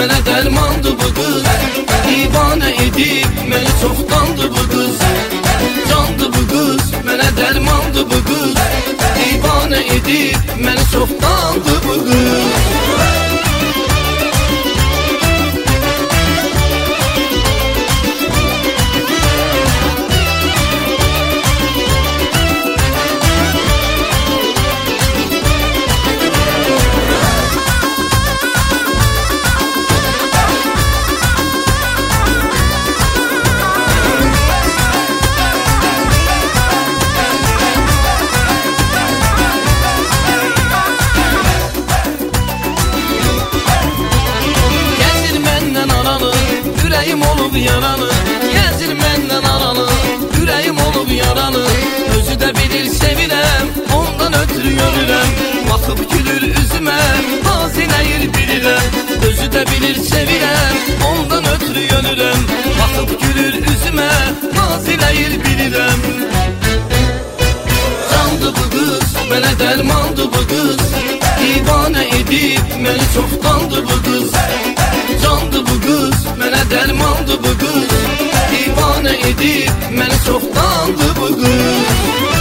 mənə dərmandı bu qız. Divanə edib məni çoxdandı bu qız. Candı bu qız, mənə dərmandı bu qız. Divanə edib məni çoxdandı bu qız. Ürəyim olub yaralı, gəzir məndən aralı. Ürəyim olub yaralı, özü də bilir sevirəm, ondan ötürü görürəm. Baxıb gülür üzümə, naziləyir bilirəm. Özü də bilir sevirəm, ondan ötürü görürəm. Baxıb gülür üzümə, naziləyir bilirəm. Candı bu qız, mənə dərmandı bu qız. Divanə edib məni çoxdandı bu qız. Candı bu qız, mənə dərmandı bu qız. Divanə edib məni çoxdandı bu qız.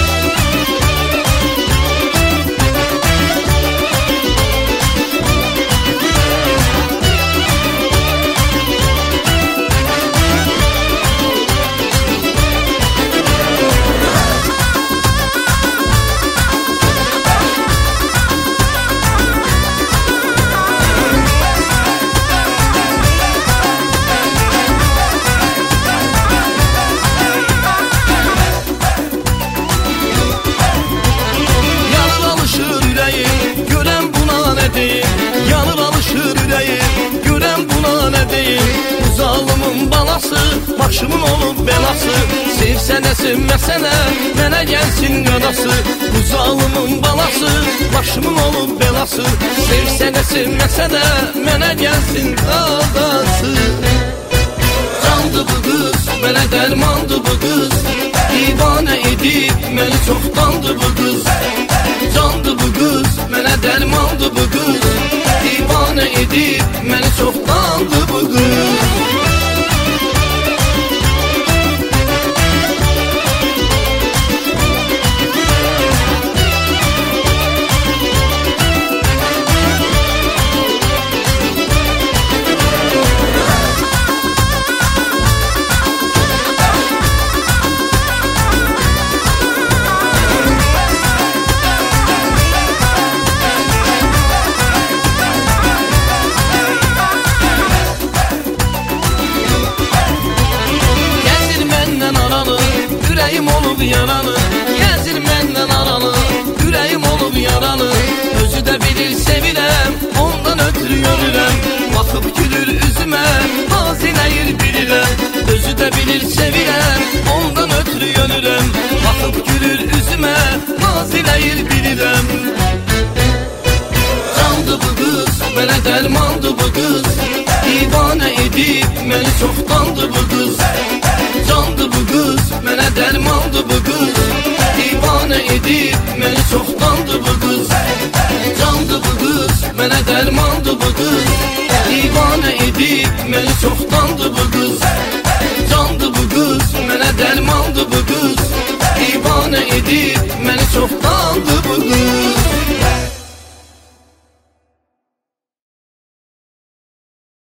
Yanır alışır ürəyim, görəm buna nə deyim. Bu zalımın balası, başımın olub belası. Sevsənə sevməsənə, mənə gəlsin qadası. Bu zalımın balası, başımın olub belası. Sevsənə sevməsənə, mənə gəlsin qadası. Candı bu qız, mənə dərmandı bu qız. Divanə edib məni çoxdandı bu qız. Candı bu qız, mənə dərmandı bu qız. Divanə edib məni çoxdandı bu qız. Ürəyim olub yaralı, gəzir məndən aralı. Ürəyim olub yaralı, özü də bilir sevirəm, ondan ötürü görürəm. Baxıb gülür üzümə, naziləyir bilirəm. Özü də bilir sevirəm, ondan ötürü görürəm. Baxıb gülür üzümə, naziləyir bilirəm. Candı bu qız, mənə dərmandı bu qız. Divanə edib məni çoxdandı bu qız. Candı bu qız, mənə dərmandı bu qız. Divanə edib məni çoxdandı bu qız. Candı bu qız, mənə dərmandı bu qız. Divanə edib məni çoxdandı bu qız. Candı bu qız, mənə dərmandı bu qız. Divanə edib məni çoxdandı